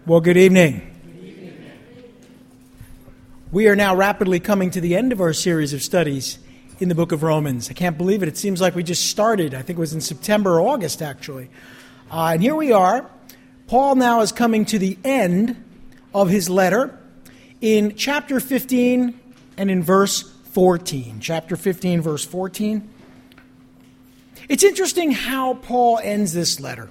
Well, good evening. We are now rapidly coming to the end of our series of studies in the book of Romans. I can't believe it. It seems like we just started. I think it was in September or August, actually. And here we are. Paul now is coming to the end of his letter in chapter 15 and in verse 14. Chapter 15, verse 14. It's interesting how Paul ends this letter.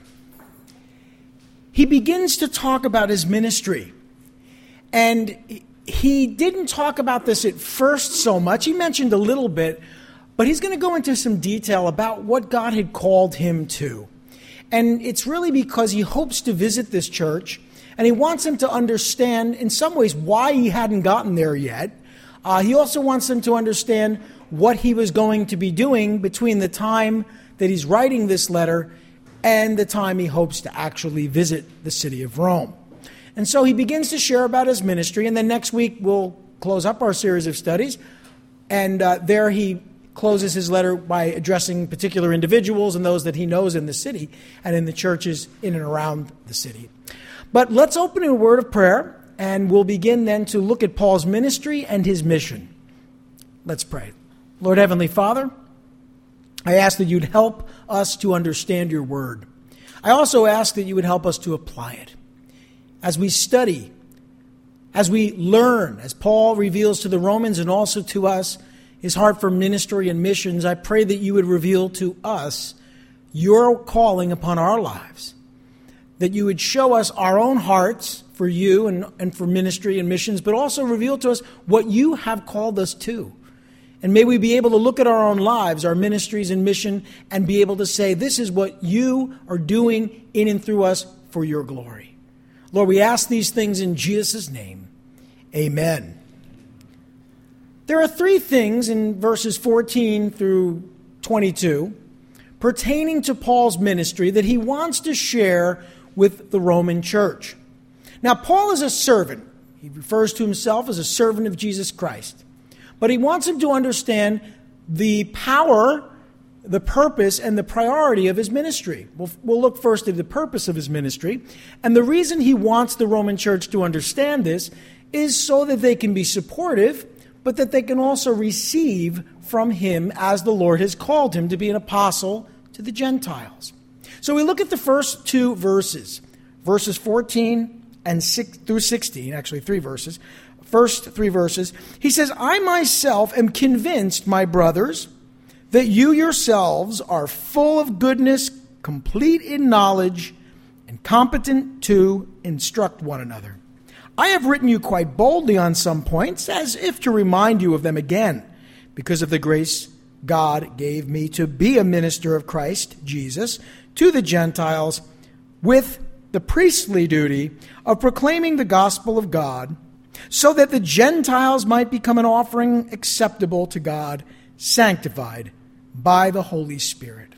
He begins to talk about his ministry. And he didn't talk about this at first so much. He mentioned a little bit, but he's going to go into some detail about what God had called him to. And it's really because he hopes to visit this church, and he wants them to understand, in some ways, why he hadn't gotten there yet. He also wants them to understand what he was going to be doing between the time that he's writing this letter and the time he hopes to actually visit the city of Rome. And so he begins to share about his ministry, and then next week we'll close up our series of studies, and there he closes his letter by addressing particular individuals and those that he knows in the city and in the churches in and around the city. But let's open in a word of prayer, and we'll begin then to look at Paul's ministry and his mission. Let's pray. Lord Heavenly Father, I ask that you'd help us to understand your word. I also ask that you would help us to apply it. As we study, as we learn, as Paul reveals to the Romans and also to us his heart for ministry and missions, I pray that you would reveal to us your calling upon our lives, that you would show us our own hearts for you and for ministry and missions, but also reveal to us what you have called us to. And may we be able to look at our own lives, our ministries and mission, and be able to say, this is what you are doing in and through us for your glory. Lord, we ask these things in Jesus' name. Amen. There are three things in verses 14 through 22 pertaining to Paul's ministry that he wants to share with the Roman church. Now, Paul is a servant. He refers to himself as a servant of Jesus Christ. But he wants him to understand the power, the purpose, and the priority of his ministry. We'll look first at the purpose of his ministry. And the reason he wants the Roman church to understand this is so that they can be supportive, but that they can also receive from him as the Lord has called him to be an apostle to the Gentiles. So we look at the first two verses 14 and 6 through 16, actually three verses. First three verses, he says, I myself am convinced, my brothers, that you yourselves are full of goodness, complete in knowledge, and competent to instruct one another. I have written you quite boldly on some points, as if to remind you of them again, because of the grace God gave me to be a minister of Christ Jesus to the Gentiles, with the priestly duty of proclaiming the gospel of God, so that the Gentiles might become an offering acceptable to God, sanctified by the Holy Spirit.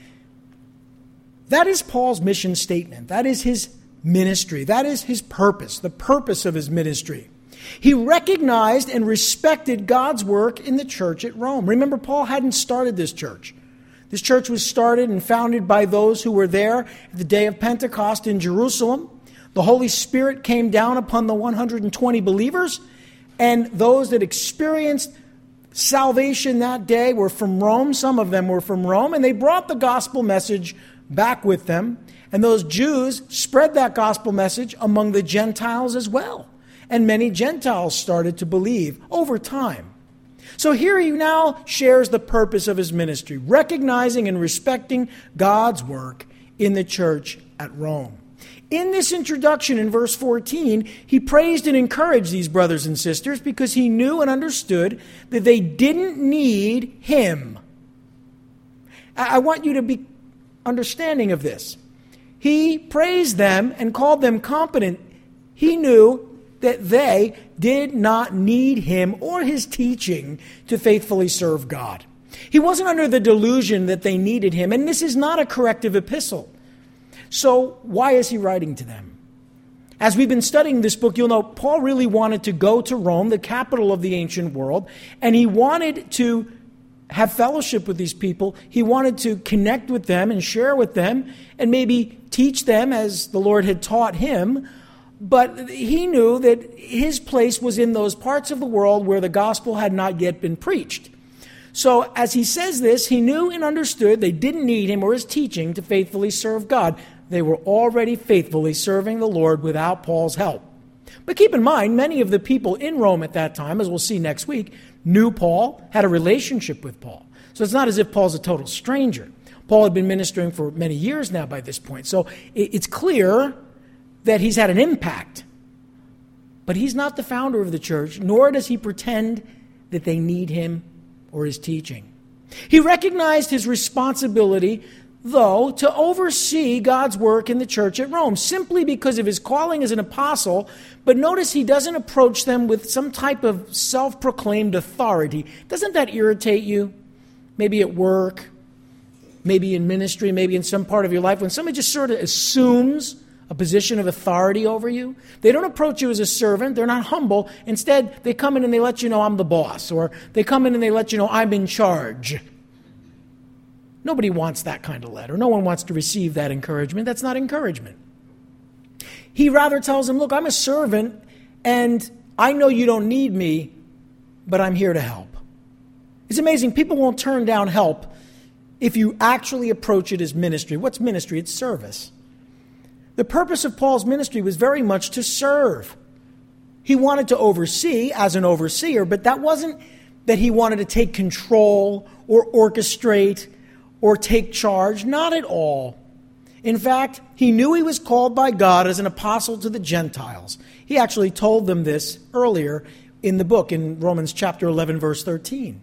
That is Paul's mission statement. That is his ministry. That is his purpose, the purpose of his ministry. He recognized and respected God's work in the church at Rome. Remember, Paul hadn't started this church. This church was started and founded by those who were there at the day of Pentecost in Jerusalem. The Holy Spirit came down upon the 120 believers, and those that experienced salvation that day were from Rome. Some of them were from Rome, and they brought the gospel message back with them. And those Jews spread that gospel message among the Gentiles as well. And many Gentiles started to believe over time. So here he now shares the purpose of his ministry, recognizing and respecting God's work in the church at Rome. In this introduction in verse 14, he praised and encouraged these brothers and sisters because he knew and understood that they didn't need him. I want you to be understanding of this. He praised them and called them competent. He knew that they did not need him or his teaching to faithfully serve God. He wasn't under the delusion that they needed him, and this is not a corrective epistle. So why is he writing to them? As we've been studying this book, you'll know Paul really wanted to go to Rome, the capital of the ancient world, and he wanted to have fellowship with these people. He wanted to connect with them and share with them and maybe teach them as the Lord had taught him. But he knew that his place was in those parts of the world where the gospel had not yet been preached. So as he says this, he knew and understood they didn't need him or his teaching to faithfully serve God. They were already faithfully serving the Lord without Paul's help. But keep in mind, many of the people in Rome at that time, as we'll see next week, knew Paul, had a relationship with Paul. So it's not as if Paul's a total stranger. Paul had been ministering for many years now by this point. So it's clear that he's had an impact. But he's not the founder of the church, nor does he pretend that they need him or his teaching. He recognized his responsibility, though, to oversee God's work in the church at Rome, simply because of his calling as an apostle. But notice he doesn't approach them with some type of self-proclaimed authority. Doesn't that irritate you? Maybe at work, maybe in ministry, maybe in some part of your life, when somebody just sort of assumes a position of authority over you. They don't approach you as a servant. They're not humble. Instead, they come in and they let you know I'm the boss, or they come in and they let you know I'm in charge. Nobody wants that kind of letter. No one wants to receive that encouragement. That's not encouragement. He rather tells them, look, I'm a servant, and I know you don't need me, but I'm here to help. It's amazing. People won't turn down help if you actually approach it as ministry. What's ministry? It's service. The purpose of Paul's ministry was very much to serve. He wanted to oversee as an overseer, but that wasn't that he wanted to take control or orchestrate or take charge. Not at all. In fact, he knew he was called by God as an apostle to the Gentiles. He actually told them this earlier in the book, in Romans chapter 11, verse 13.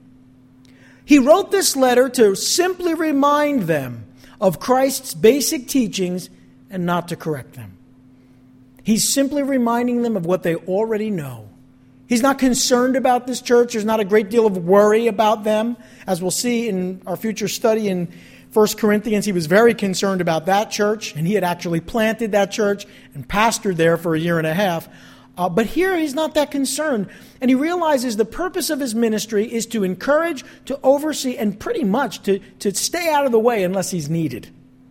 He wrote this letter to simply remind them of Christ's basic teachings and not to correct them. He's simply reminding them of what they already know. He's not concerned about this church. There's not a great deal of worry about them. As we'll see in our future study in 1 Corinthians, he was very concerned about that church, and he had actually planted that church and pastored there for a year and a half. But here he's not that concerned. And he realizes the purpose of his ministry is to encourage, to oversee, and pretty much to stay out of the way unless he's needed.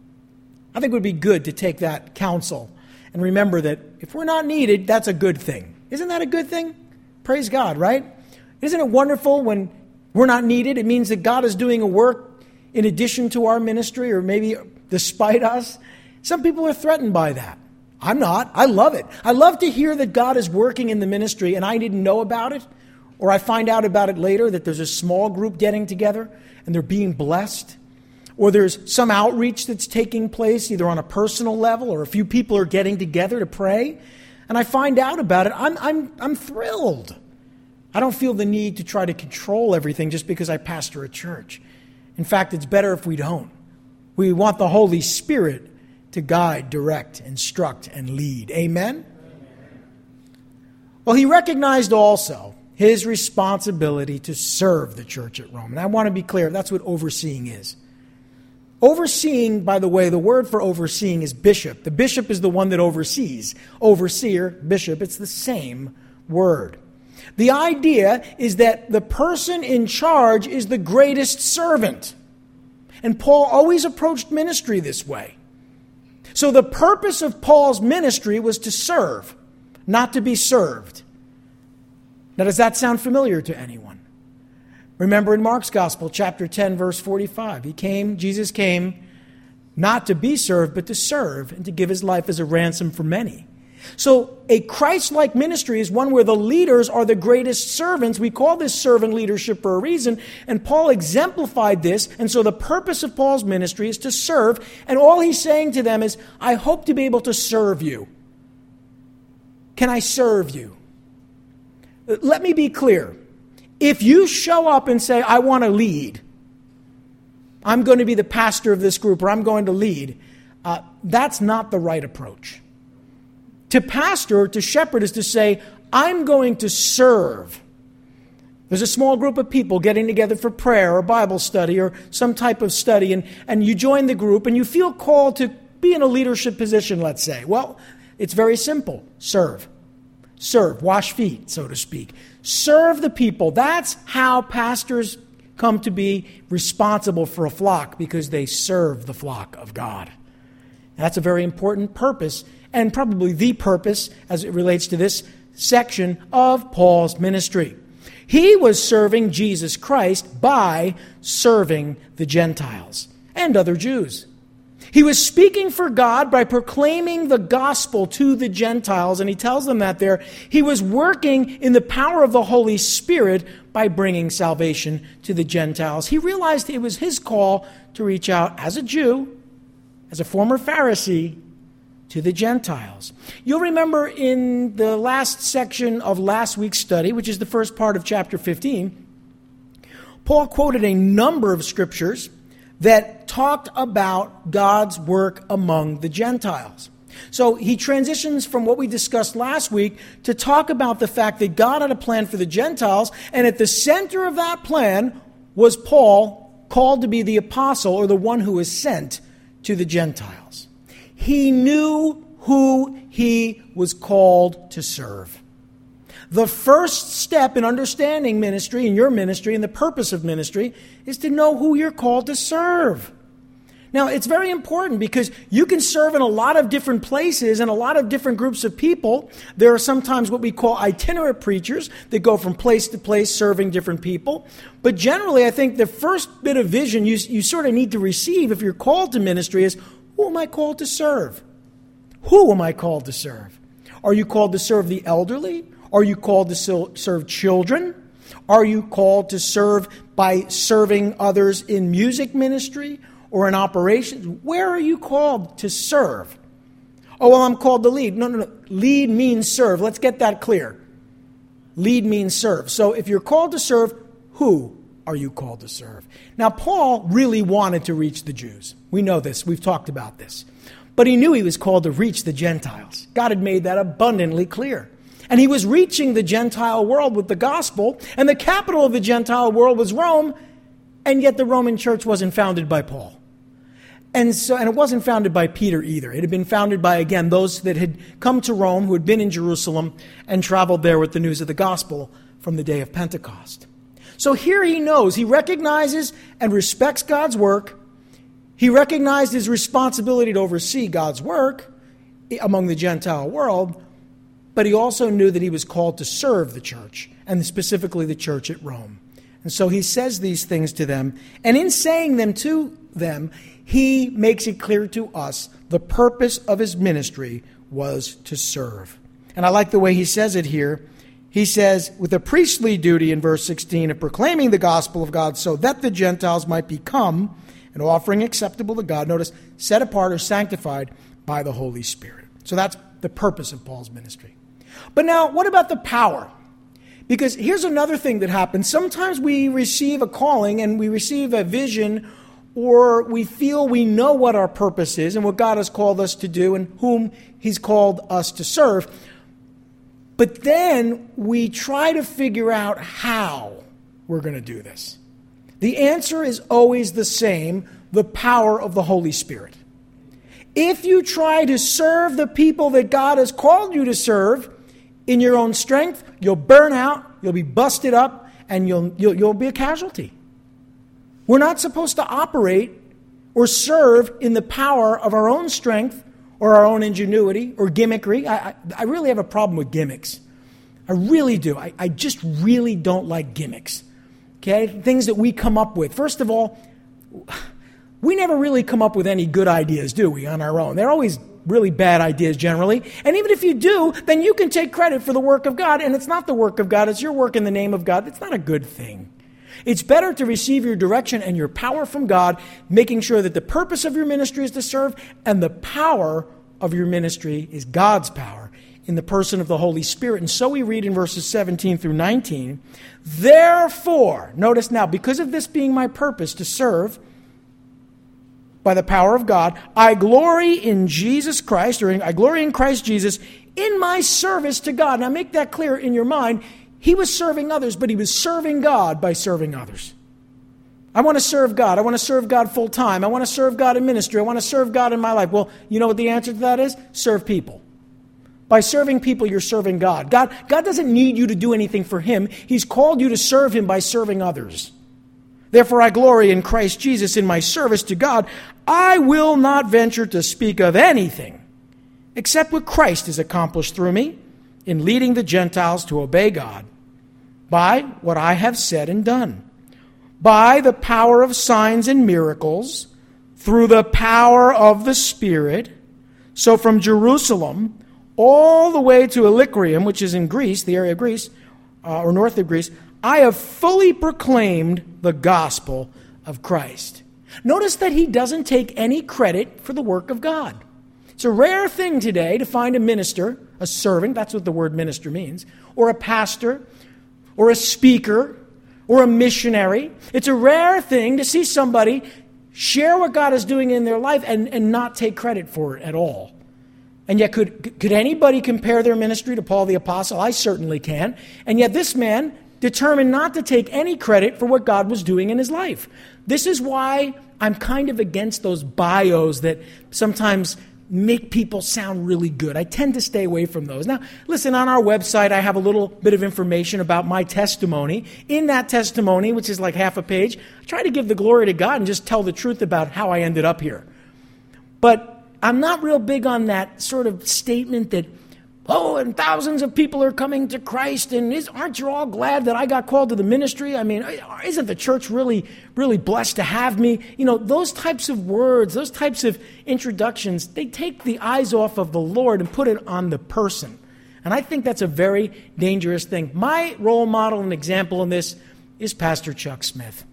I think it would be good to take that counsel and remember that if we're not needed, that's a good thing. Isn't that a good thing? Praise God, right? Isn't it wonderful when we're not needed? It means that God is doing a work in addition to our ministry, or maybe despite us. Some people are threatened by that. I'm not. I love it. I love to hear that God is working in the ministry and I didn't know about it, or I find out about it later, that there's a small group getting together and they're being blessed. Or there's some outreach that's taking place either on a personal level or a few people are getting together to pray. And I find out about it. I'm thrilled. I don't feel the need to try to control everything just because I pastor a church. In fact, it's better if we don't. We want the Holy Spirit to guide, direct, instruct, and lead. Amen? Well, he recognized also his responsibility to serve the church at Rome. And I want to be clear, that's what overseeing is. Overseeing, by the way, the word for overseeing is bishop. The bishop is the one that oversees. Overseer, bishop, it's the same word. The idea is that the person in charge is the greatest servant. And Paul always approached ministry this way. So the purpose of Paul's ministry was to serve, not to be served. Now, does that sound familiar to anyone? Remember in Mark's Gospel, chapter 10, verse 45, Jesus came not to be served, but to serve and to give his life as a ransom for many. So a Christ-like ministry is one where the leaders are the greatest servants. We call this servant leadership for a reason, and Paul exemplified this. And so the purpose of Paul's ministry is to serve, and all he's saying to them is, I hope to be able to serve you. Can I serve you? Let me be clear. If you show up and say, I want to lead, I'm going to be the pastor of this group, or I'm going to lead, that's not the right approach. To pastor, to shepherd, is to say, I'm going to serve. There's a small group of people getting together for prayer or Bible study or some type of study, and you join the group and you feel called to be in a leadership position, let's say. Well, it's very simple. Serve. Serve. Wash feet, so to speak. Serve the people. That's how pastors come to be responsible for a flock, because they serve the flock of God. And that's a very important purpose. and probably the purpose as it relates to this section of Paul's ministry. He was serving Jesus Christ by serving the Gentiles and other Jews. He was speaking for God by proclaiming the gospel to the Gentiles, and he tells them that there. He was working in the power of the Holy Spirit by bringing salvation to the Gentiles. He realized it was his call to reach out as a Jew, as a former Pharisee, to the Gentiles. You'll remember in the last section of last week's study, which is the first part of chapter 15, Paul quoted a number of scriptures that talked about God's work among the Gentiles. So he transitions from what we discussed last week to talk about the fact that God had a plan for the Gentiles, and at the center of that plan was Paul, called to be the apostle or the one who was sent to the Gentiles. He knew who he was called to serve. The first step in understanding ministry, and your ministry, and the purpose of ministry, is to know who you're called to serve. Now, it's very important because you can serve in a lot of different places and a lot of different groups of people. There are sometimes what we call itinerant preachers that go from place to place serving different people. But generally, I think the first bit of vision you sort of need to receive if you're called to ministry is, who am I called to serve? Who am I called to serve? Are you called to serve the elderly? Are you called to serve children? Are you called to serve by serving others in music ministry or in operations? Where are you called to serve? Oh, well, I'm called to lead. No. Lead means serve. Let's get that clear. Lead means serve. So if you're called to serve, who are you called to serve? Now, Paul really wanted to reach the Jews. We know this. We've talked about this. But he knew he was called to reach the Gentiles. God had made that abundantly clear. And he was reaching the Gentile world with the gospel, and the capital of the Gentile world was Rome, and yet the Roman church wasn't founded by Paul. And it wasn't founded by Peter either. It had been founded by, again, those that had come to Rome, who had been in Jerusalem and traveled there with the news of the gospel from the day of Pentecost. So here he knows, he recognizes and respects God's work. He recognized his responsibility to oversee God's work among the Gentile world, but he also knew that he was called to serve the church, and specifically the church at Rome. And so he says these things to them, and in saying them to them, he makes it clear to us the purpose of his ministry was to serve. And I like the way he says it here. He says, with a priestly duty in verse 16 of proclaiming the gospel of God so that the Gentiles might become an offering acceptable to God. Notice, set apart or sanctified by the Holy Spirit. So that's the purpose of Paul's ministry. But now, what about the power? Because here's another thing that happens. Sometimes we receive a calling and we receive a vision, or we feel we know what our purpose is and what God has called us to do and whom he's called us to serve. But then we try to figure out how we're going to do this. The answer is always the same: the power of the Holy Spirit. If you try to serve the people that God has called you to serve in your own strength, you'll burn out, you'll be busted up, and you'll be a casualty. We're not supposed to operate or serve in the power of our own strength or our own ingenuity or gimmickry. I really have a problem with gimmicks. I really do. I just really don't like gimmicks. Okay? Things that we come up with. First of all, we never really come up with any good ideas, do we, on our own? They're always really bad ideas generally. And even if you do, then you can take credit for the work of God. And it's not the work of God. It's your work in the name of God. It's not a good thing. It's better to receive your direction and your power from God, making sure that the purpose of your ministry is to serve, and the power of your ministry is God's power in the person of the Holy Spirit. And so we read in verses 17 through 19, therefore, notice now, because of this being my purpose to serve by the power of God, I glory in Jesus Christ, or I glory in Christ Jesus, in my service to God. Now make that clear in your mind. He was serving others, but he was serving God by serving others. I want to serve God. I want to serve God full time. I want to serve God in ministry. I want to serve God in my life. Well, you know what the answer to that is? Serve people. By serving people, you're serving God. God doesn't need you to do anything for him. He's called you to serve him by serving others. Therefore, I glory in Christ Jesus in my service to God. I will not venture to speak of anything except what Christ has accomplished through me in leading the Gentiles to obey God by what I have said and done, by the power of signs and miracles, through the power of the Spirit. So from Jerusalem all the way to Illyricum, which is in Greece, the area of Greece, or north of Greece, I have fully proclaimed the gospel of Christ. Notice that he doesn't take any credit for the work of God. It's a rare thing today to find a minister, a servant, that's what the word minister means, or a pastor, or a speaker, or a missionary. It's a rare thing to see somebody share what God is doing in their life and not take credit for it at all. And yet, could anybody compare their ministry to Paul the Apostle? I certainly can. And yet this man determined not to take any credit for what God was doing in his life. This is why I'm kind of against those bios that sometimes make people sound really good. I tend to stay away from those. Now, listen, on our website, I have a little bit of information about my testimony. In that testimony, which is like half a page, I try to give the glory to God and just tell the truth about how I ended up here. But I'm not real big on that sort of statement that, oh, and thousands of people are coming to Christ, and aren't you all glad that I got called to the ministry? I mean, isn't the church really, really blessed to have me? You know, those types of words, those types of introductions, they take the eyes off of the Lord and put it on the person. And I think that's a very dangerous thing. My role model and example in this is Pastor Chuck Smith.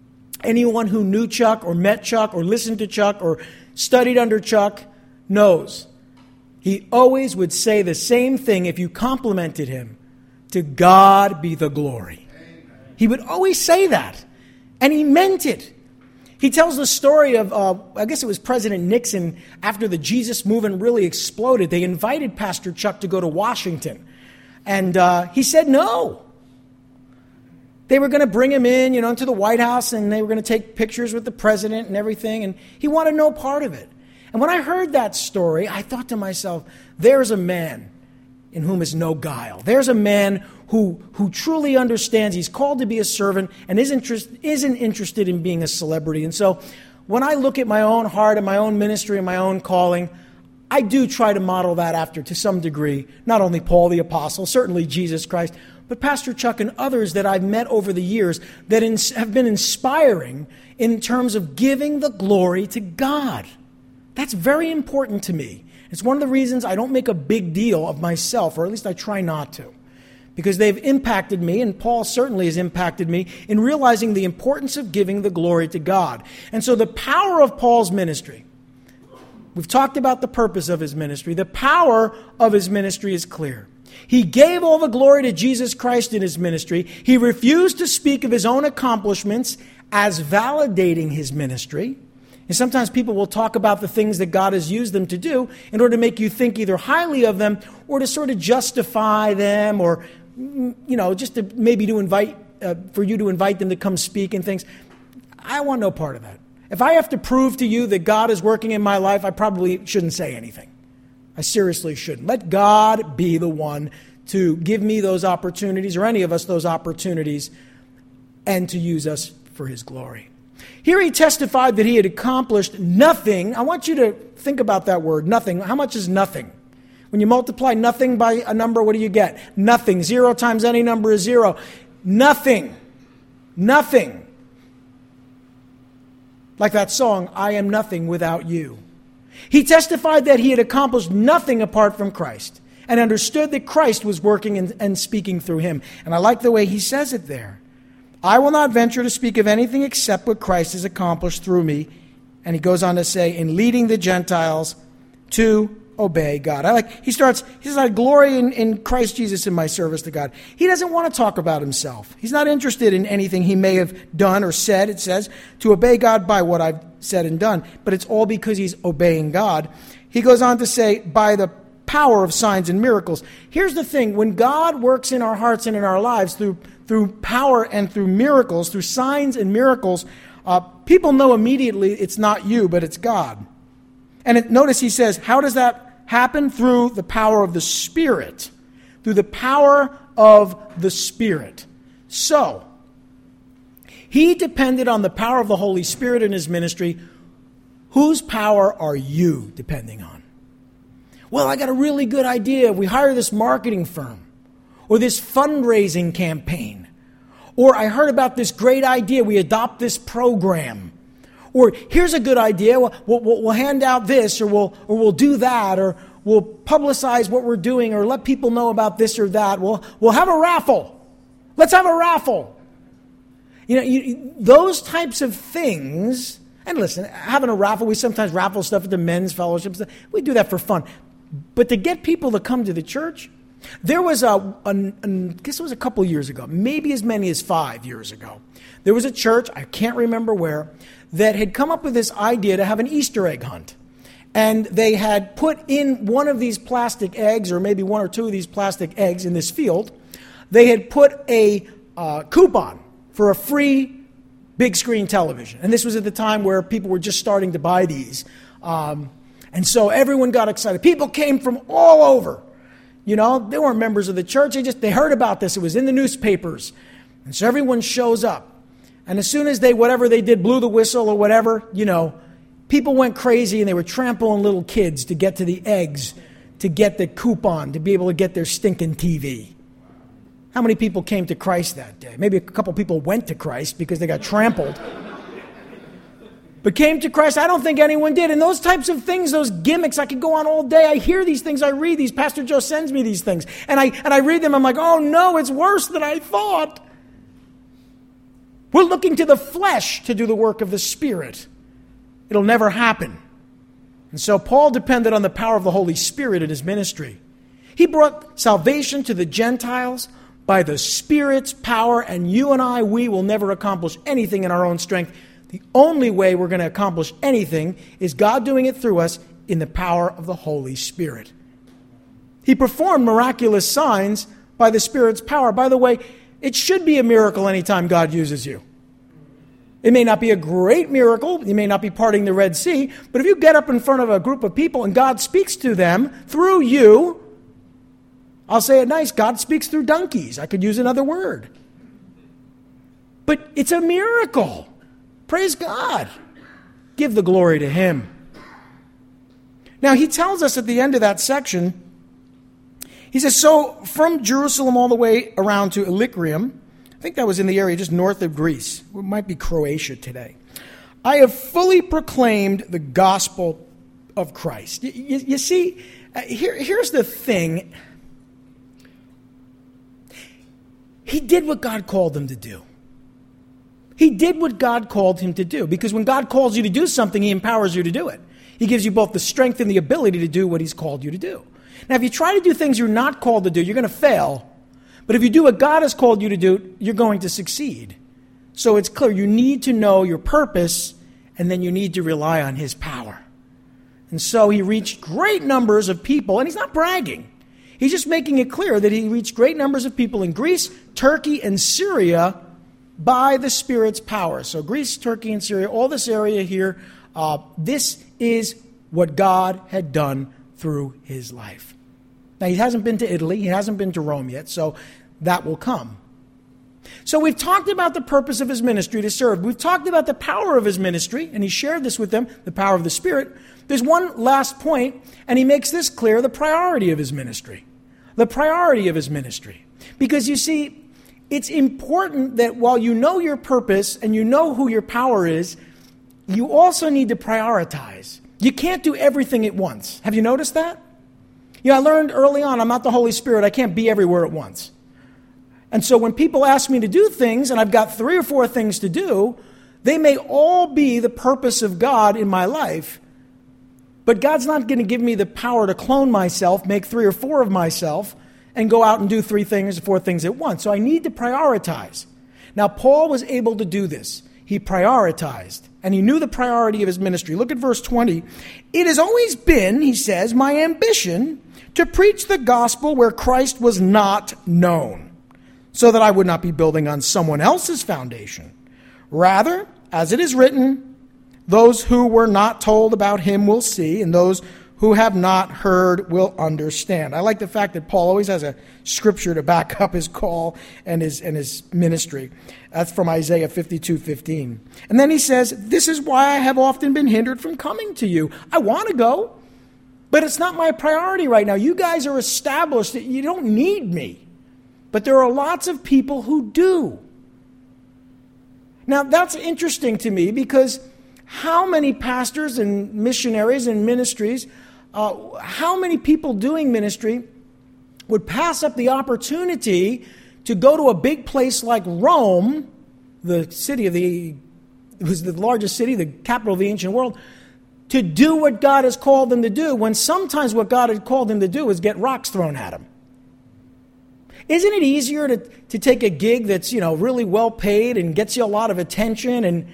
Anyone who knew Chuck or met Chuck or listened to Chuck or studied under Chuck knows he always would say the same thing if you complimented him. To God be the glory. Amen. He would always say that. And he meant it. He tells the story of, I guess it was President Nixon, after the Jesus movement really exploded. They invited Pastor Chuck to go to Washington. And he said no. They were going to bring him in, into the White House, and they were going to take pictures with the president and everything. And he wanted no part of it. And when I heard that story, I thought to myself, there's a man in whom is no guile. There's a man who truly understands he's called to be a servant and isn't interested in being a celebrity. And so when I look at my own heart and my own ministry and my own calling, I do try to model that after, to some degree, not only Paul the Apostle, certainly Jesus Christ, but Pastor Chuck and others that I've met over the years that have been inspiring in terms of giving the glory to God. That's very important to me. It's one of the reasons I don't make a big deal of myself, or at least I try not to, because they've impacted me, and Paul certainly has impacted me in realizing the importance of giving the glory to God. And so the power of Paul's ministry, we've talked about the purpose of his ministry. The power of his ministry is clear. He gave all the glory to Jesus Christ in his ministry. He refused to speak of his own accomplishments as validating his ministry. And sometimes people will talk about the things that God has used them to do in order to make you think either highly of them or to sort of justify them, or, just to maybe to invite, for you to invite them to come speak and things. I want no part of that. If I have to prove to you that God is working in my life, I probably shouldn't say anything. I seriously shouldn't. Let God be the one to give me those opportunities, or any of us those opportunities, and to use us for his glory. Here he testified that he had accomplished nothing. I want you to think about that word, nothing. How much is nothing? When you multiply nothing by a number, what do you get? Nothing. 0 times any number is 0. Nothing. Nothing. Like that song, I am nothing without you. He testified that he had accomplished nothing apart from Christ, and understood that Christ was working and speaking through him. And I like the way he says it there. I will not venture to speak of anything except what Christ has accomplished through me. And he goes on to say, in leading the Gentiles to obey God. He says, I glory in Christ Jesus in my service to God. He doesn't want to talk about himself. He's not interested in anything he may have done or said. It says to obey God by what I've said and done. But it's all because he's obeying God. He goes on to say, by the power of signs and miracles. Here's the thing. When God works in our hearts and in our lives through power and through miracles, through signs and miracles, people know immediately it's not you, but it's God. And notice he says, how does that happen? Through the power of the Spirit. Through the power of the Spirit. So, he depended on the power of the Holy Spirit in his ministry. Whose power are you depending on? Well, I got a really good idea. We hire this marketing firm or this fundraising campaign. Or I heard about this great idea. We adopt this program. Or here's a good idea. We'll hand out this, or we'll do that, or we'll publicize what we're doing, or let people know about this or that. We'll have a raffle. Let's have a raffle. Those types of things. And listen, having a raffle, we sometimes raffle stuff at the men's fellowships. We do that for fun. But to get people to come to the church, there was I guess it was a couple years ago, maybe as many as 5 years ago. There was a church, I can't remember where, that had come up with this idea to have an Easter egg hunt. And they had put in one of these plastic eggs, or maybe one or two of these plastic eggs in this field. They had put a coupon for a free big screen television. And this was at the time where people were just starting to buy these. And so everyone got excited. People came from all over. They weren't members of the church. They heard about this. It was in the newspapers. And so everyone shows up. And as soon as whatever they did, blew the whistle or whatever, people went crazy and they were trampling little kids to get to the eggs, to get the coupon, to be able to get their stinking TV. How many people came to Christ that day? Maybe a couple people went to Christ because they got trampled. But came to Christ, I don't think anyone did. And those types of things, those gimmicks, I could go on all day. I hear these things, I read these. Pastor Joe sends me these things. And I read them, I'm like, oh no, it's worse than I thought. We're looking to the flesh to do the work of the Spirit. It'll never happen. And so Paul depended on the power of the Holy Spirit in his ministry. He brought salvation to the Gentiles by the Spirit's power, and you and I, we will never accomplish anything in our own strength. The only way we're going to accomplish anything is God doing it through us in the power of the Holy Spirit. He performed miraculous signs by the Spirit's power. By the way, it should be a miracle anytime God uses you. It may not be a great miracle. You may not be parting the Red Sea. But if you get up in front of a group of people and God speaks to them through you, I'll say it nice, God speaks through donkeys. I could use another word. But it's a miracle. Praise God. Give the glory to Him. Now, he tells us at the end of that section, he says, so from Jerusalem all the way around to Illyricum, I think that was in the area just north of Greece. It might be Croatia today. I have fully proclaimed the gospel of Christ. You see, here's the thing. He did what God called him to do. He did what God called him to do. Because when God calls you to do something, He empowers you to do it. He gives you both the strength and the ability to do what He's called you to do. Now, if you try to do things you're not called to do, you're going to fail. But if you do what God has called you to do, you're going to succeed. So it's clear you need to know your purpose, and then you need to rely on His power. And so he reached great numbers of people, and he's not bragging. He's just making it clear that he reached great numbers of people in Greece, Turkey, and Syria by the Spirit's power. So Greece, Turkey, and Syria, all this area here, this is what God had done through his life. Now, he hasn't been to Italy. He hasn't been to Rome yet, so that will come. So we've talked about the purpose of his ministry to serve. We've talked about the power of his ministry, and he shared this with them, the power of the Spirit. There's one last point, and he makes this clear, the priority of his ministry. The priority of his ministry. Because you see, it's important that while you know your purpose and you know who your power is, you also need to prioritize. You can't do everything at once. Have you noticed that? I learned early on, I'm not the Holy Spirit. I can't be everywhere at once. And so when people ask me to do things, and I've got 3 or 4 things to do, they may all be the purpose of God in my life, but God's not going to give me the power to clone myself, make 3 or 4 of myself, and go out and do 3 things or 4 things at once. So I need to prioritize. Now, Paul was able to do this. He prioritized, and he knew the priority of his ministry. Look at verse 20. It has always been, he says, my ambition to preach the gospel where Christ was not known, so that I would not be building on someone else's foundation. Rather, as it is written, those who were not told about him will see, and those who have not heard will understand. I like the fact that Paul always has a scripture to back up his call and his ministry. That's from Isaiah 52:15. And then he says, this is why I have often been hindered from coming to you. I want to go, But it's not my priority right now. You guys are established. You don't need me. But there are lots of people who do. Now, that's interesting to me because how many pastors and missionaries and ministries, how many people doing ministry would pass up the opportunity to go to a big place like Rome, it was the largest city, the capital of the ancient world, to do what God has called them to do, when sometimes what God had called them to do is get rocks thrown at them. Isn't it easier to take a gig that's, really well paid and gets you a lot of attention and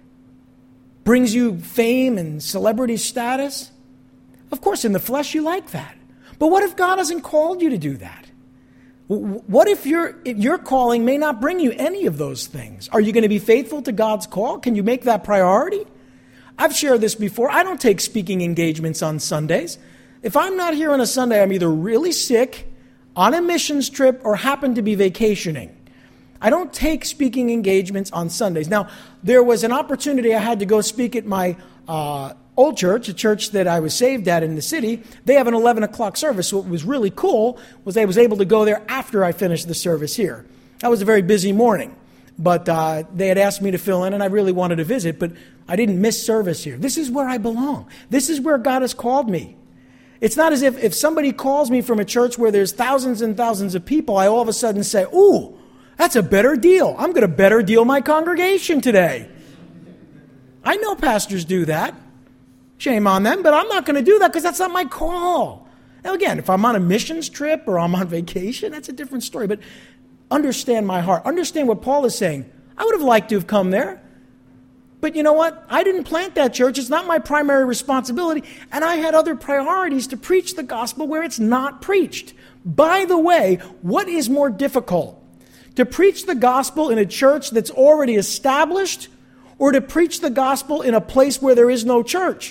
brings you fame and celebrity status? Of course, in the flesh you like that. But what if God hasn't called you to do that? What if your calling may not bring you any of those things? Are you going to be faithful to God's call? Can you make that priority? I've shared this before. I don't take speaking engagements on Sundays. If I'm not here on a Sunday, I'm either really sick, on a missions trip, or happen to be vacationing. I don't take speaking engagements on Sundays. Now, there was an opportunity I had to go speak at my old church, a church that I was saved at in the city. They have an 11 o'clock service. So what was really cool was I was able to go there after I finished the service here. That was a very busy morning. But they had asked me to fill in, and I really wanted to visit, but I didn't miss service here. This is where I belong. This is where God has called me. It's not as if somebody calls me from a church where there's thousands and thousands of people, I all of a sudden say, ooh, that's a better deal. I'm going to better deal my congregation today. I know pastors do that. Shame on them, but I'm not going to do that because that's not my call. Now again, if I'm on a missions trip or I'm on vacation, that's a different story. But understand my heart. Understand what Paul is saying. I would have liked to have come there. But you know what? I didn't plant that church. It's not my primary responsibility. And I had other priorities to preach the gospel where it's not preached. By the way, what is more difficult? To preach the gospel in a church that's already established, or to preach the gospel in a place where there is no church?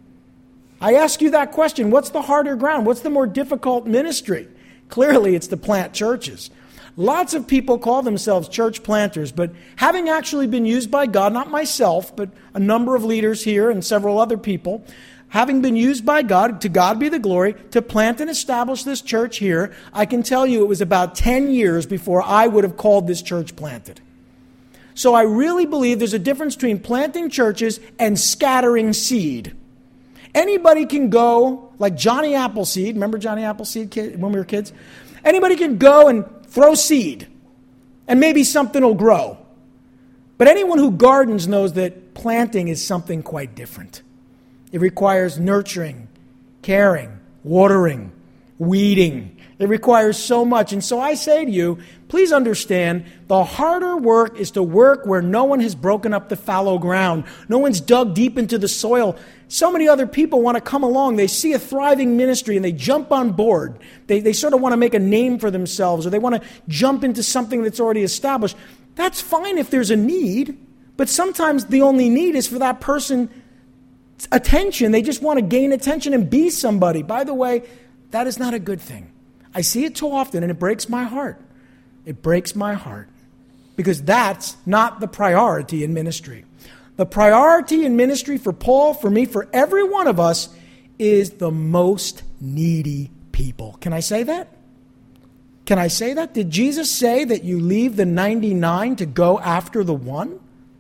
I ask you that question. What's the harder ground? What's the more difficult ministry? Clearly, it's to plant churches. Lots of people call themselves church planters, but having actually been used by God, not myself, but a number of leaders here and several other people, having been used by God, to God be the glory, to plant and establish this church here, I can tell you it was about 10 years before I would have called this church planted. So I really believe there's a difference between planting churches and scattering seed. Anybody can go, like Johnny Appleseed, remember Johnny Appleseed when we were kids? Anybody can go and throw seed, and maybe something will grow. But anyone who gardens knows that planting is something quite different. It requires nurturing, caring, watering, weeding. It requires so much. And so I say to you, please understand, the harder work is to work where no one has broken up the fallow ground. No one's dug deep into the soil. So many other people want to come along. They see a thriving ministry and they jump on board. They sort of want to make a name for themselves, or they want to jump into something that's already established. That's fine if there's a need, but sometimes the only need is for that person's attention. They just want to gain attention and be somebody. By the way, that is not a good thing. I see it too often, and it breaks my heart. It breaks my heart because that's not the priority in ministry. The priority in ministry for Paul, for me, for every one of us is the most needy people. Can I say that? Can I say that? Did Jesus say that you leave the 99 to go after the one?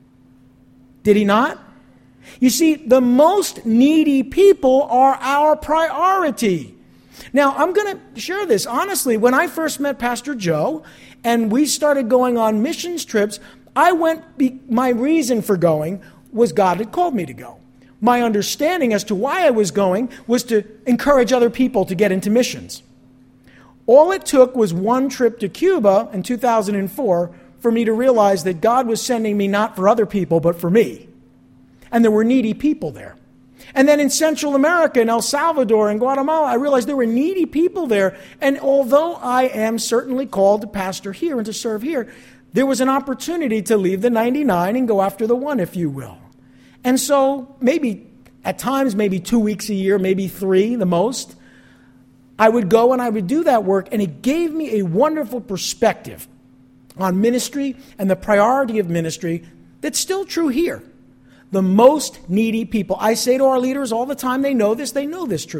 Did he not? You see, the most needy people are our priority. Now, I'm going to share this. Honestly, when I first met Pastor Joe and we started going on missions trips, my reason for going was God had called me to go. My understanding as to why I was going was to encourage other people to get into missions. All it took was one trip to Cuba in 2004 for me to realize that God was sending me not for other people, but for me. And there were needy people there. And then in Central America, in El Salvador and Guatemala, I realized there were needy people there. And although I am certainly called to pastor here and to serve here, there was an opportunity to leave the 99 and go after the one, if you will. And so maybe at times, maybe 2 weeks a year, maybe 3 the most, I would go and I would do that work. And it gave me a wonderful perspective on ministry and the priority of ministry that's still true here. The most needy people. I say to our leaders all the time, they know this truth.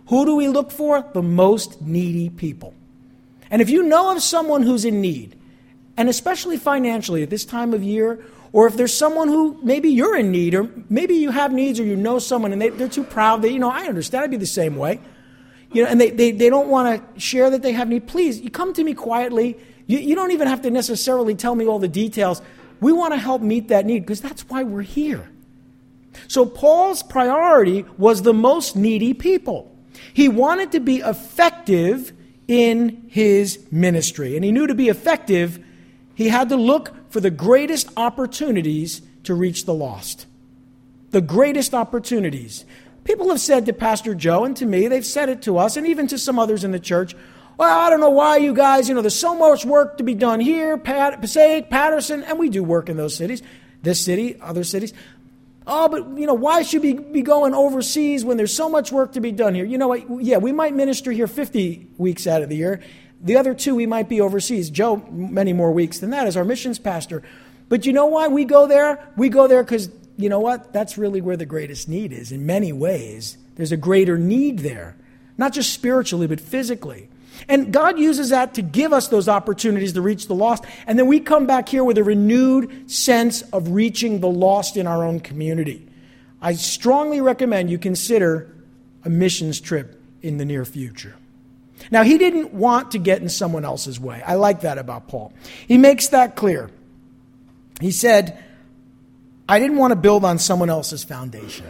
Who do we look for? The most needy people. And if you know of someone who's in need, and especially financially at this time of year, or if there's someone who maybe you're in need, or maybe you have needs, or you know someone and they're too proud, I understand, I'd be the same way. And they don't want to share that they have need. Please, you come to me quietly. You don't even have to necessarily tell me all the details. We want to help meet that need because that's why we're here. So Paul's priority was the most needy people. He wanted to be effective in his ministry. And he knew to be effective, he had to look for the greatest opportunities to reach the lost. The greatest opportunities. People have said to Pastor Joe and to me, they've said it to us and even to some others in the church, well, I don't know why you guys, there's so much work to be done here, Passaic, Patterson, and we do work in those cities, this city, other cities. Oh, but, why should we be going overseas when there's so much work to be done here? You know what? Yeah, we might minister here 50 weeks out of the year. The other 2, we might be overseas. Joe, many more weeks than that as our missions pastor. But you know why we go there? We go there because, you know what? That's really where the greatest need is. In many ways, there's a greater need there. Not just spiritually, but physically. And God uses that to give us those opportunities to reach the lost. And then we come back here with a renewed sense of reaching the lost in our own community. I strongly recommend you consider a missions trip in the near future. Now, he didn't want to get in someone else's way. I like that about Paul. He makes that clear. He said, I didn't want to build on someone else's foundation.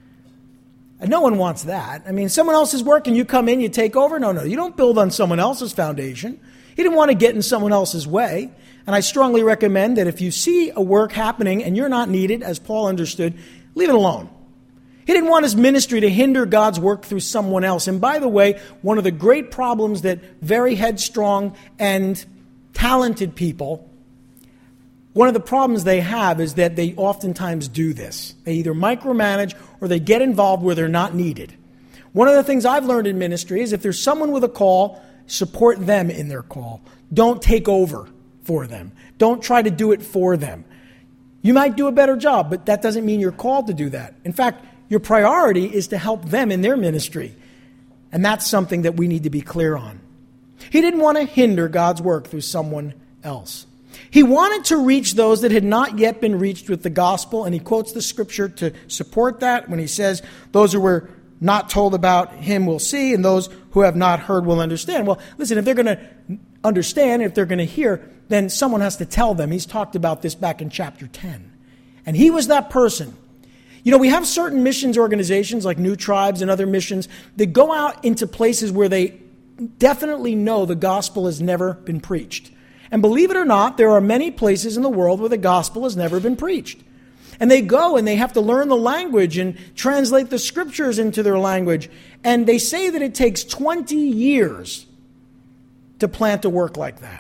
And no one wants that. I mean, someone else is working, you come in, you take over. No, you don't build on someone else's foundation. He didn't want to get in someone else's way. And I strongly recommend that if you see a work happening and you're not needed, as Paul understood, leave it alone. He didn't want his ministry to hinder God's work through someone else. And by the way, one of the great problems that very headstrong and talented people, one of the problems they have is that they oftentimes do this. They either micromanage or they get involved where they're not needed. One of the things I've learned in ministry is if there's someone with a call, support them in their call. Don't take over for them. Don't try to do it for them. You might do a better job, but that doesn't mean you're called to do that. In fact, your priority is to help them in their ministry. And that's something that we need to be clear on. He didn't want to hinder God's work through someone else. He wanted to reach those that had not yet been reached with the gospel, and he quotes the scripture to support that when he says, those who were not told about him will see, and those who have not heard will understand. Well, listen, if they're going to understand, if they're going to hear, then someone has to tell them. He's talked about this back in chapter 10. And he was that person. We have certain missions organizations like New Tribes and other missions that go out into places where they definitely know the gospel has never been preached. And believe it or not, there are many places in the world where the gospel has never been preached. And they go and they have to learn the language and translate the scriptures into their language. And they say that it takes 20 years to plant a work like that.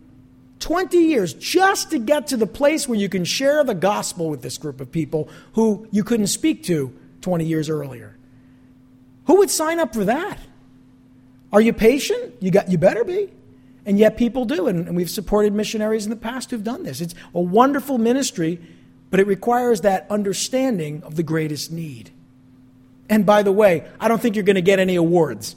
20 years just to get to the place where you can share the gospel with this group of people who you couldn't speak to 20 years earlier. Who would sign up for that? Are you patient? You better be. And yet people do, and we've supported missionaries in the past who've done this. It's a wonderful ministry, but it requires that understanding of the greatest need. And by the way, I don't think you're going to get any awards.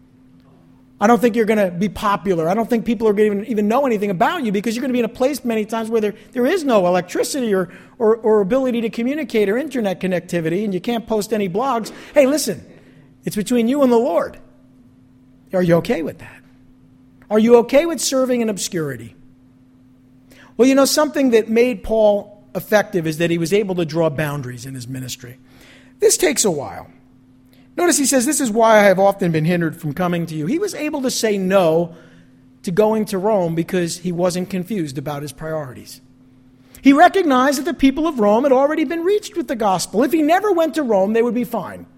I don't think you're going to be popular. I don't think people are going to even know anything about you because you're going to be in a place many times where there is no electricity or ability to communicate or internet connectivity, and you can't post any blogs. Hey, listen, it's between you and the Lord. Are you okay with that? Are you okay with serving in obscurity? Well, something that made Paul effective is that he was able to draw boundaries in his ministry. This takes a while. Notice he says, this is why I have often been hindered from coming to you. He was able to say no to going to Rome because he wasn't confused about his priorities. He recognized that the people of Rome had already been reached with the gospel. If he never went to Rome, they would be fine.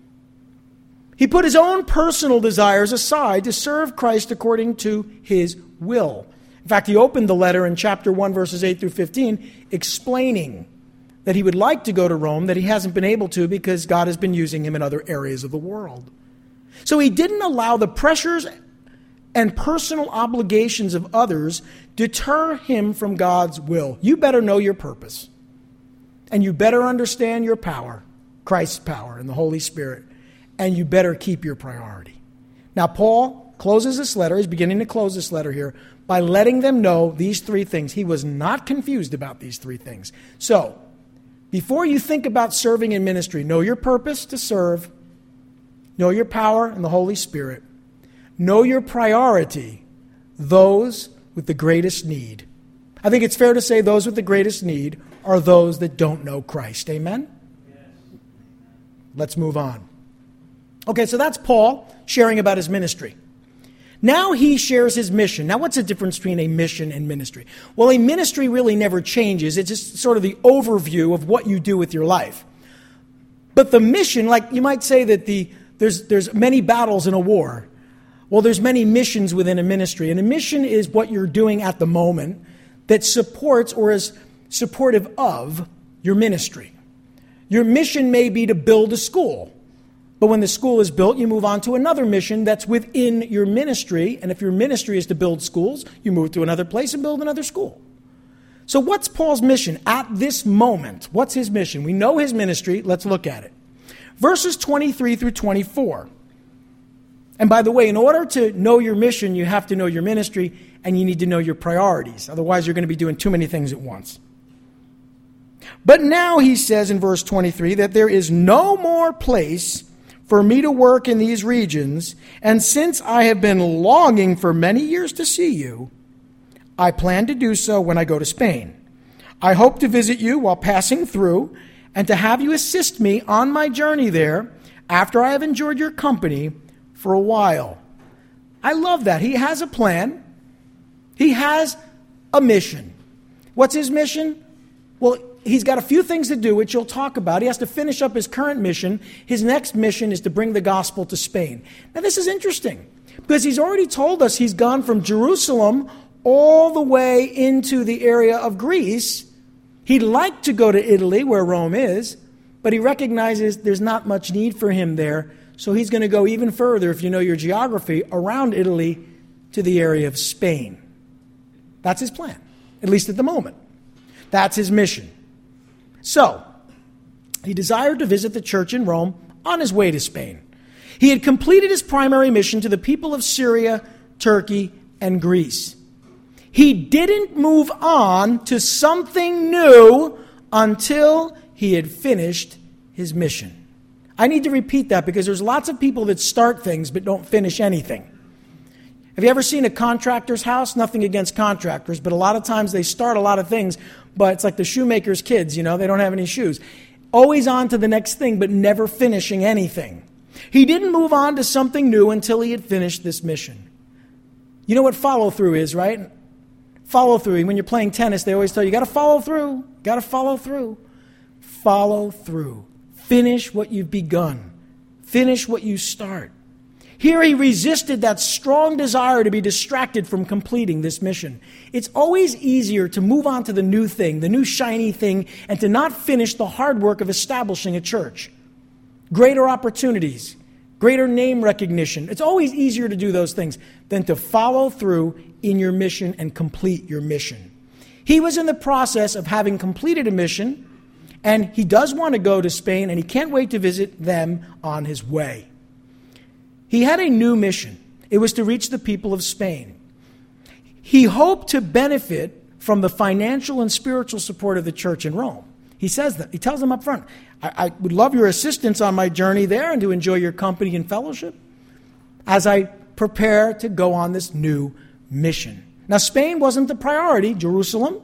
He put his own personal desires aside to serve Christ according to his will. In fact, he opened the letter in chapter 1, verses 8 through 15, explaining that he would like to go to Rome, that he hasn't been able to because God has been using him in other areas of the world. So he didn't allow the pressures and personal obligations of others deter him from God's will. You better know your purpose. And you better understand your power, Christ's power and the Holy Spirit. and you better keep your priority. Now, Paul closes this letter, he's beginning to close this letter here, by letting them know these three things. He was not confused about these three things. So, before you think about serving in ministry, know your purpose to serve, know your power in the Holy Spirit, know your priority, those with the greatest need. I think it's fair to say those with the greatest need are those that don't know Christ. Amen? Yes. Let's move on. Okay, so that's Paul sharing about his ministry. Now he shares his mission. Now, what's the difference between a mission and ministry? Well, a ministry really never changes. It's just sort of the overview of what you do with your life. But the mission, like you might say that there's many battles in a war. Well, there's many missions within a ministry. And a mission is what you're doing at the moment that supports or is supportive of your ministry. Your mission may be to build a school. But when the school is built, you move on to another mission that's within your ministry. And if your ministry is to build schools, you move to another place and build another school. So what's Paul's mission at this moment? What's his mission? We know his ministry. Let's look at it. Verses 23 through 24. And by the way, in order to know your mission, you have to know your ministry and you need to know your priorities. Otherwise, you're going to be doing too many things at once. But now he says in verse 23 that there is no more place for me to work in these regions, and since I have been longing for many years to see you, I plan to do so when I go to Spain. I hope to visit you while passing through, and to have you assist me on my journey there after I have enjoyed your company for a while. I love that. He has a plan. He has a mission. What's his mission? Well, he's got a few things to do, which you'll talk about. He has to finish up his current mission. His next mission is to bring the gospel to Spain. Now, this is interesting because he's already told us he's gone from Jerusalem all the way into the area of Greece. He'd like to go to Italy, where Rome is, but he recognizes there's not much need for him there. So he's going to go even further, if you know your geography, around Italy to the area of Spain. That's his plan, at least at the moment. That's his mission. So, he desired to visit the church in Rome on his way to Spain. He had completed his primary mission to the people of Syria, Turkey, and Greece. He didn't move on to something new until he had finished his mission. I need to repeat that because there's lots of people that start things but don't finish anything. Have you ever seen a contractor's house? Nothing against contractors, but a lot of times they start a lot of things, but it's like the shoemaker's kids, they don't have any shoes. Always on to the next thing, but never finishing anything. He didn't move on to something new until he had finished this mission. You know what follow-through is, right? Follow-through. When you're playing tennis, they always tell you, got to follow through. Got to follow through. Follow through. Finish what you've begun. Finish what you start. Here he resisted that strong desire to be distracted from completing this mission. It's always easier to move on to the new thing, the new shiny thing, and to not finish the hard work of establishing a church. Greater opportunities, greater name recognition. It's always easier to do those things than to follow through in your mission and complete your mission. He was in the process of having completed a mission, and he does want to go to Spain, and he can't wait to visit them on his way. He had a new mission. It was to reach the people of Spain. He hoped to benefit from the financial and spiritual support of the church in Rome. He says that. He tells them up front, I would love your assistance on my journey there and to enjoy your company and fellowship as I prepare to go on this new mission. Now, Spain wasn't the priority. Jerusalem,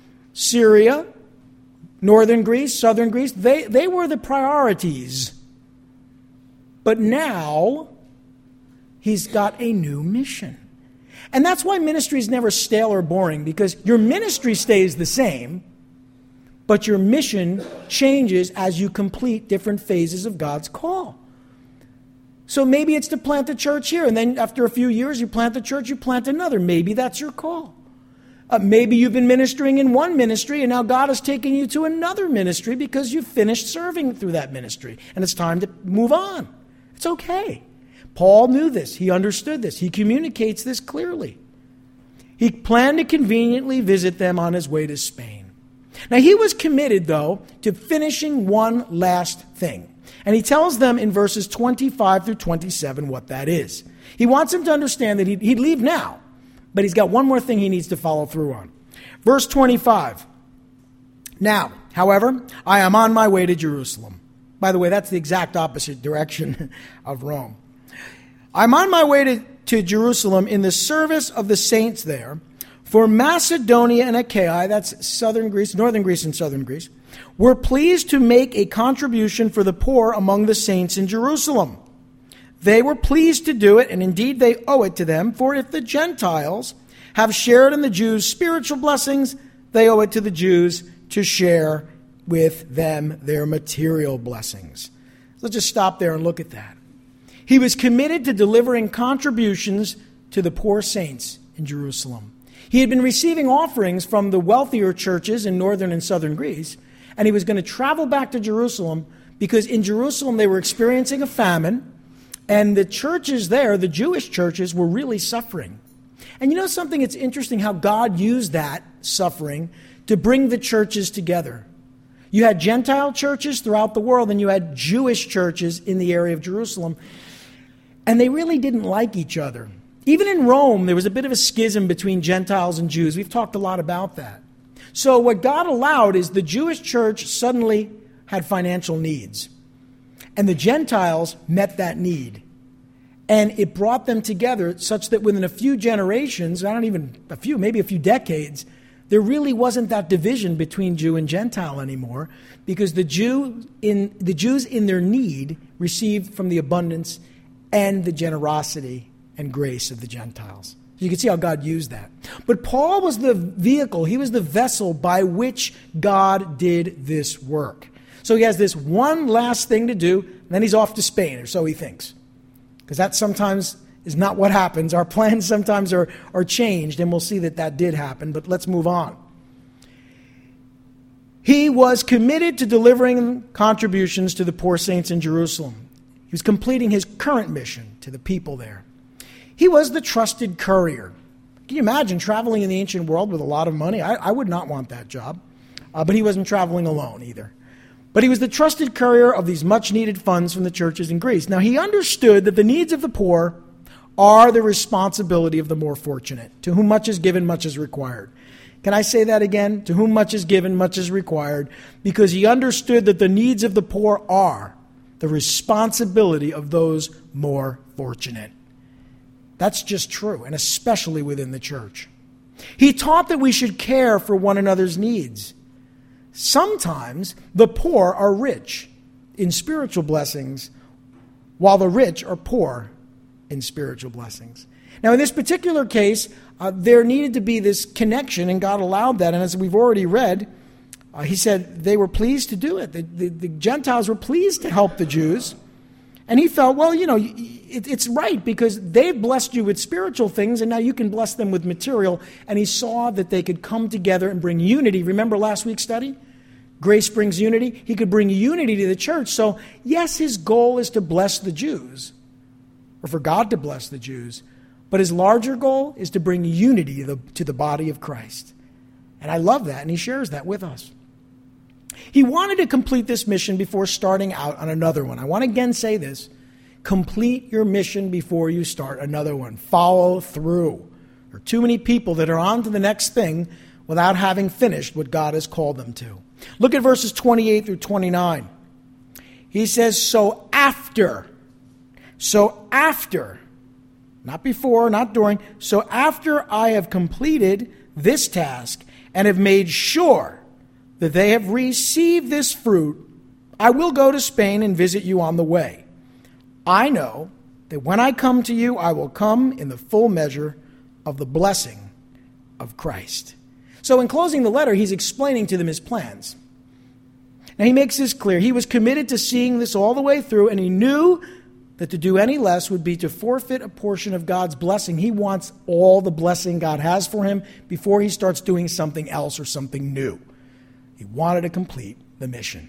Syria, northern Greece, southern Greece, they were the priorities. But now he's got a new mission. And that's why ministry is never stale or boring, because your ministry stays the same, but your mission changes as you complete different phases of God's call. So maybe it's to plant a church here, and then after a few years you plant the church, you plant another. Maybe that's your call. Maybe you've been ministering in one ministry, and now God is taking you to another ministry because you've finished serving through that ministry, and it's time to move on. It's okay. Paul knew this. He understood this. He communicates this clearly. He planned to conveniently visit them on his way to Spain. Now, he was committed, though, to finishing one last thing. And he tells them in verses 25 through 27 what that is. He wants them to understand that he'd leave now, but he's got one more thing he needs to follow through on. Verse 25. Now, however, I am on my way to Jerusalem. By the way, that's the exact opposite direction of Rome. I'm on my way to Jerusalem in the service of the saints there, for Macedonia and Achaia, that's southern Greece, northern Greece and southern Greece, were pleased to make a contribution for the poor among the saints in Jerusalem. They were pleased to do it, and indeed they owe it to them, for if the Gentiles have shared in the Jews' spiritual blessings, they owe it to the Jews to share with them their material blessings. Let's just stop there and look at that. He was committed to delivering contributions to the poor saints in Jerusalem. He had been receiving offerings from the wealthier churches in northern and southern Greece, and he was going to travel back to Jerusalem because in Jerusalem they were experiencing a famine, and the churches there, the Jewish churches, were really suffering. And you know something? It's interesting how God used that suffering to bring the churches together. You had Gentile churches throughout the world, and you had Jewish churches in the area of Jerusalem, and they really didn't like each other. Even in Rome, there was a bit of a schism between Gentiles and Jews. We've talked a lot about that. So what God allowed is the Jewish church suddenly had financial needs. And the Gentiles met that need. And it brought them together such that within a few generations, maybe a few decades, there really wasn't that division between Jew and Gentile anymore, because the Jews in their need received from the abundance and the generosity and grace of the Gentiles. You can see how God used that. But Paul was the vehicle, he was the vessel by which God did this work. So he has this one last thing to do, and then he's off to Spain, or so he thinks. Because that sometimes is not what happens. Our plans sometimes are changed, and we'll see that did happen, but let's move on. He was committed to delivering contributions to the poor saints in Jerusalem. He was completing his current mission to the people there. He was the trusted courier. Can you imagine traveling in the ancient world with a lot of money? I would not want that job. But he wasn't traveling alone either. But he was the trusted courier of these much-needed funds from the churches in Greece. Now, he understood that the needs of the poor are the responsibility of the more fortunate. To whom much is given, much is required. Can I say that again? To whom much is given, much is required. Because he understood that the needs of the poor are the responsibility of those more fortunate. That's just true, and especially within the church. He taught that we should care for one another's needs. Sometimes the poor are rich in spiritual blessings, while the rich are poor in spiritual blessings. Now, in this particular case, there needed to be this connection, and God allowed that. And as we've already read, he said they were pleased to do it. The Gentiles were pleased to help the Jews. And he felt, well, it's right because they've blessed you with spiritual things, and now you can bless them with material. And he saw that they could come together and bring unity. Remember last week's study? Grace brings unity. He could bring unity to the church. So, yes, his goal is to bless the Jews, or for God to bless the Jews. But his larger goal is to bring unity to the body of Christ. And I love that, and he shares that with us. He wanted to complete this mission before starting out on another one. I want to again say this. Complete your mission before you start another one. Follow through. There are too many people that are on to the next thing without having finished what God has called them to. Look at verses 28 through 29. He says, so after, not before, not during, so after I have completed this task and have made sure that they have received this fruit, I will go to Spain and visit you on the way. I know that when I come to you, I will come in the full measure of the blessing of Christ. So in closing the letter, he's explaining to them his plans. Now he makes this clear. He was committed to seeing this all the way through, and he knew that to do any less would be to forfeit a portion of God's blessing. He wants all the blessing God has for him before he starts doing something else or something new. He wanted to complete the mission.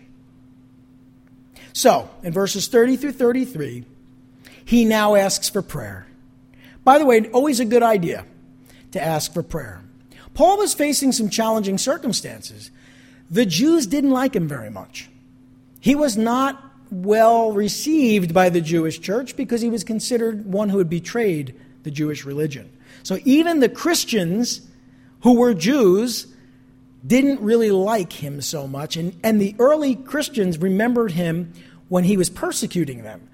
So, in verses 30 through 33, he now asks for prayer. By the way, always a good idea to ask for prayer. Paul was facing some challenging circumstances. The Jews didn't like him very much. He was not well received by the Jewish church because he was considered one who had betrayed the Jewish religion. So even the Christians who were Jews didn't really like him so much. And the early Christians remembered him when he was persecuting them.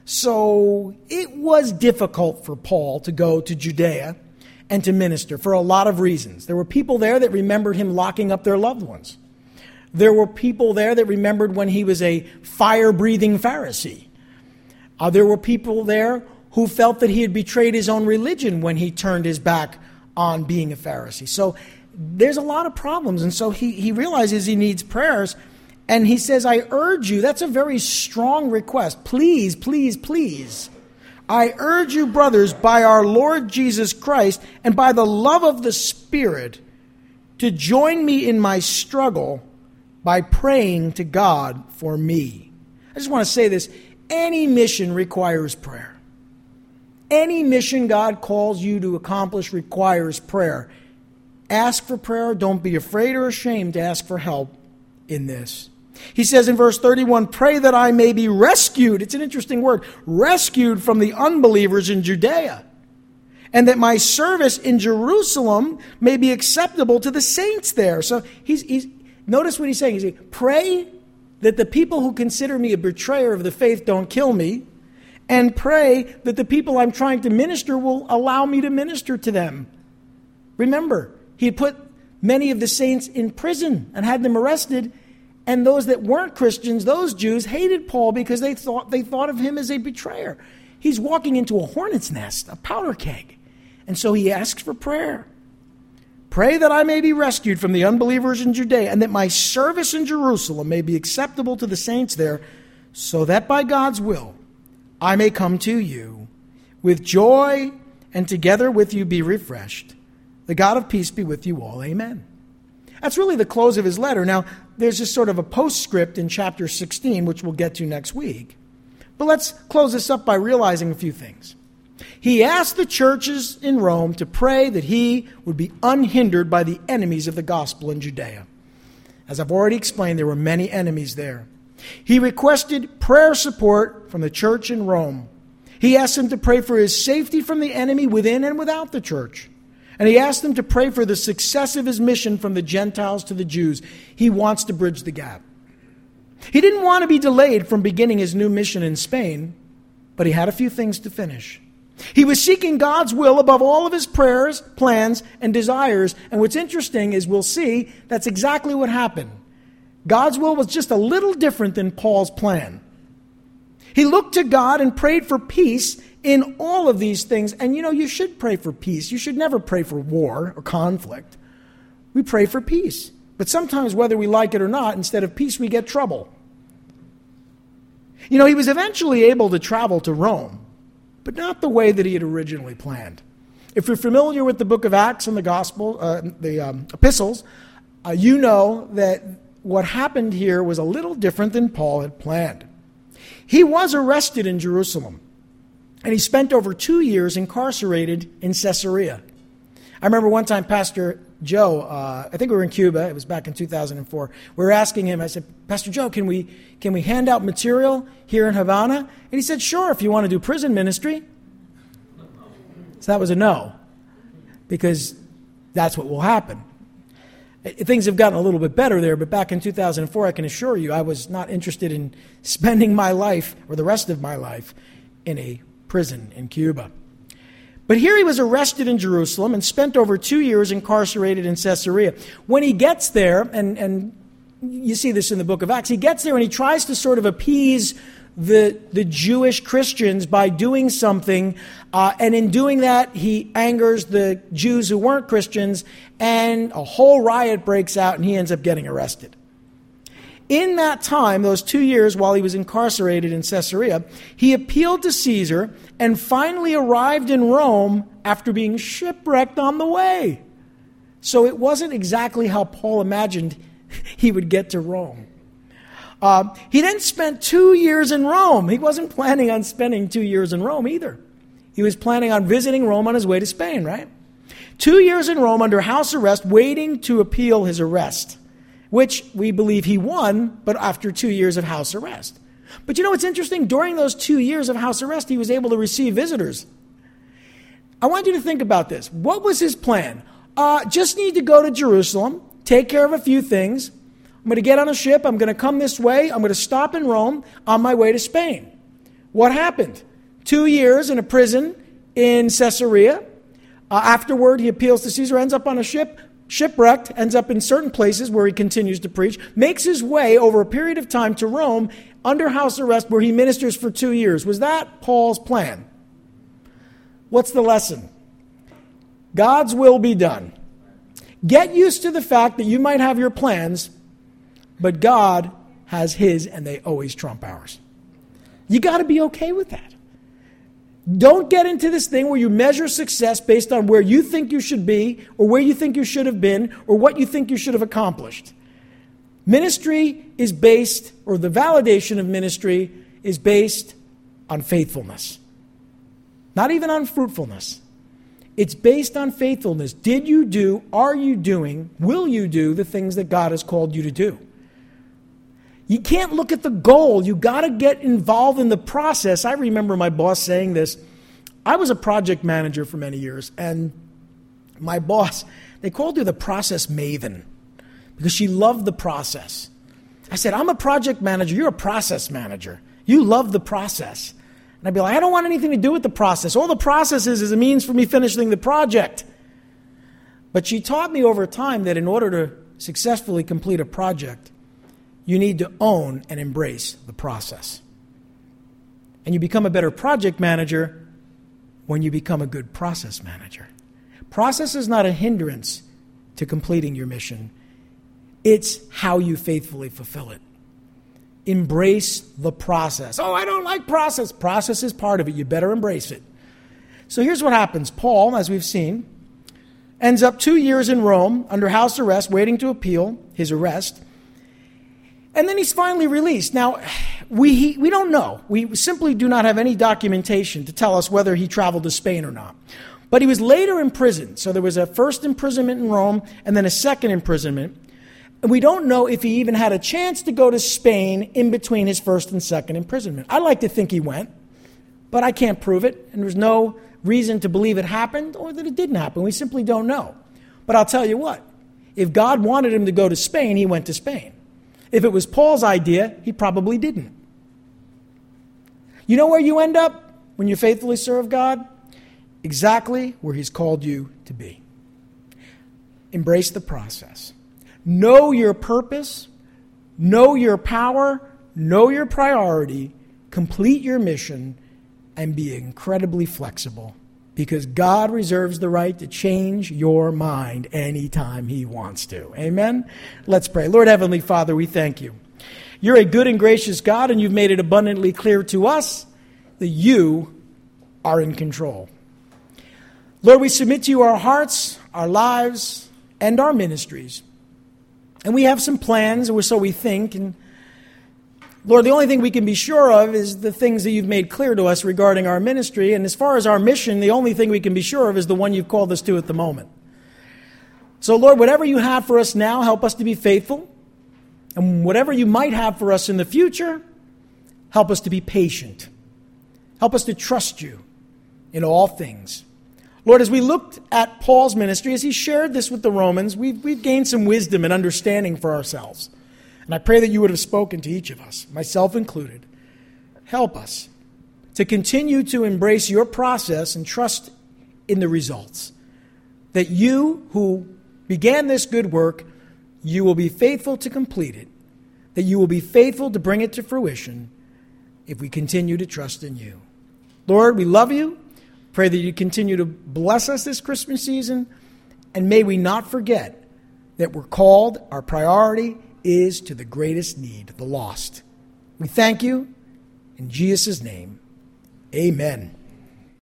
So it was difficult for Paul to go to Judea and to minister for a lot of reasons. There were people there that remembered him locking up their loved ones. There were people there that remembered when he was a fire-breathing Pharisee. There were people there who felt that he had betrayed his own religion when he turned his back on being a Pharisee. So there's a lot of problems. And so he realizes he needs prayers. And he says, I urge you, that's a very strong request. Please, please, please. I urge you, brothers, by our Lord Jesus Christ and by the love of the Spirit, to join me in my struggle by praying to God for me. I just want to say this. Any mission requires prayer. Any mission God calls you to accomplish requires prayer. Ask for prayer. Don't be afraid or ashamed to ask for help in this. He says in verse 31, pray that I may be rescued. It's an interesting word. Rescued from the unbelievers in Judea. And that my service in Jerusalem may be acceptable to the saints there. So he's notice what he's saying. He's saying, pray that the people who consider me a betrayer of the faith don't kill me. And pray that the people I'm trying to minister will allow me to minister to them. Remember, he had put many of the saints in prison and had them arrested. And those that weren't Christians, those Jews, hated Paul because they thought of him as a betrayer. He's walking into a hornet's nest, a powder keg. And so he asks for prayer. Pray that I may be rescued from the unbelievers in Judea, and that my service in Jerusalem may be acceptable to the saints there, so that by God's will I may come to you with joy, and together with you be refreshed. The God of peace be with you all. Amen. That's really the close of his letter. Now, there's just sort of a postscript in chapter 16, which we'll get to next week. But let's close this up by realizing a few things. He asked the churches in Rome to pray that he would be unhindered by the enemies of the gospel in Judea. As I've already explained, there were many enemies there. He requested prayer support from the church in Rome. He asked them to pray for his safety from the enemy within and without the church. And he asked them to pray for the success of his mission from the Gentiles to the Jews. He wants to bridge the gap. He didn't want to be delayed from beginning his new mission in Spain, but he had a few things to finish. He was seeking God's will above all of his prayers, plans, and desires. And what's interesting is we'll see that's exactly what happened. God's will was just a little different than Paul's plan. He looked to God and prayed for peace in all of these things. And you should pray for peace. You should never pray for war or conflict. We pray for peace. But sometimes, whether we like it or not, instead of peace, we get trouble. He was eventually able to travel to Rome, but not the way that he had originally planned. If you're familiar with the book of Acts and the Gospel, the epistles, you know that what happened here was a little different than Paul had planned. He was arrested in Jerusalem, and he spent over 2 years incarcerated in Caesarea. I remember one time Pastor Joe, I think we were in Cuba, it was back in 2004, we were asking him, I said, Pastor Joe, can we hand out material here in Havana? And he said, sure, if you want to do prison ministry. So that was a no, because that's what will happen. Things have gotten a little bit better there, but back in 2004, I can assure you, I was not interested in spending my life, or the rest of my life, in a prison in Cuba. But here he was arrested in Jerusalem and spent over 2 years incarcerated in Caesarea. When he gets there, and you see this in the book of Acts, he gets there and he tries to sort of appease the Jewish Christians by doing something, and in doing that, he angers the Jews who weren't Christians, and a whole riot breaks out, and he ends up getting arrested. In that time, those 2 years while he was incarcerated in Caesarea, he appealed to Caesar and finally arrived in Rome after being shipwrecked on the way. So it wasn't exactly how Paul imagined he would get to Rome. He then spent 2 years in Rome. He wasn't planning on spending 2 years in Rome either. He was planning on visiting Rome on his way to Spain, right? 2 years in Rome under house arrest, waiting to appeal his arrest, which we believe he won, but after 2 years of house arrest. But you know what's interesting? During those 2 years of house arrest, he was able to receive visitors. I want you to think about this. What was his plan? Just need to go to Jerusalem, take care of a few things. I'm going to get on a ship. I'm going to come this way. I'm going to stop in Rome on my way to Spain. What happened? 2 years in a prison in Caesarea. Afterward, he appeals to Caesar, ends up on a ship, shipwrecked, ends up in certain places where he continues to preach, makes his way over a period of time to Rome under house arrest where he ministers for 2 years. Was that Paul's plan? What's the lesson? God's will be done. Get used to the fact that you might have your plans, but God has his, and they always trump ours. You got to be okay with that. Don't get into this thing where you measure success based on where you think you should be, or where you think you should have been, or what you think you should have accomplished. Ministry is based, or the validation of ministry is based on faithfulness. Not even on fruitfulness. It's based on faithfulness. Did you do, are you doing, will you do the things that God has called you to do? You can't look at the goal. You got to get involved in the process. I remember my boss saying this. I was a project manager for many years, and my boss, they called her the process maven because she loved the process. I said, I'm a project manager. You're a process manager. You love the process. And I'd be like, I don't want anything to do with the process. All the process is a means for me finishing the project. But she taught me over time that in order to successfully complete a project, you need to own and embrace the process. And you become a better project manager when you become a good process manager. Process is not a hindrance to completing your mission. It's how you faithfully fulfill it. Embrace the process. Oh, I don't like process. Process is part of it. You better embrace it. So here's what happens. Paul, as we've seen, ends up 2 years in Rome under house arrest, waiting to appeal his arrest. And then he's finally released. Now, we don't know. We simply do not have any documentation to tell us whether he traveled to Spain or not. But he was later imprisoned. So there was a first imprisonment in Rome and then a second imprisonment. And we don't know if he even had a chance to go to Spain in between his first and second imprisonment. I like to think he went, but I can't prove it. And there's no reason to believe it happened or that it didn't happen. We simply don't know. But I'll tell you what. If God wanted him to go to Spain, he went to Spain. If it was Paul's idea, he probably didn't. You know where you end up when you faithfully serve God? Exactly where he's called you to be. Embrace the process. Know your purpose. Know your power. Know your priority. Complete your mission and be incredibly flexible. Because God reserves the right to change your mind anytime he wants to. Amen? Let's pray. Lord Heavenly Father, we thank you. You're a good and gracious God, and you've made it abundantly clear to us that you are in control. Lord, we submit to you our hearts, our lives, and our ministries. And we have some plans, or so we think, and Lord, the only thing we can be sure of is the things that you've made clear to us regarding our ministry. And as far as our mission, the only thing we can be sure of is the one you've called us to at the moment. So, Lord, whatever you have for us now, help us to be faithful. And whatever you might have for us in the future, help us to be patient. Help us to trust you in all things. Lord, as we looked at Paul's ministry, as he shared this with the Romans, we've gained some wisdom and understanding for ourselves. And I pray that you would have spoken to each of us, myself included. Help us to continue to embrace your process and trust in the results. That you who began this good work, you will be faithful to complete it. That you will be faithful to bring it to fruition if we continue to trust in you. Lord, we love you. Pray that you continue to bless us this Christmas season. And may we not forget that we're called, our priority is to the greatest need, the lost. We thank you. In Jesus' name, amen.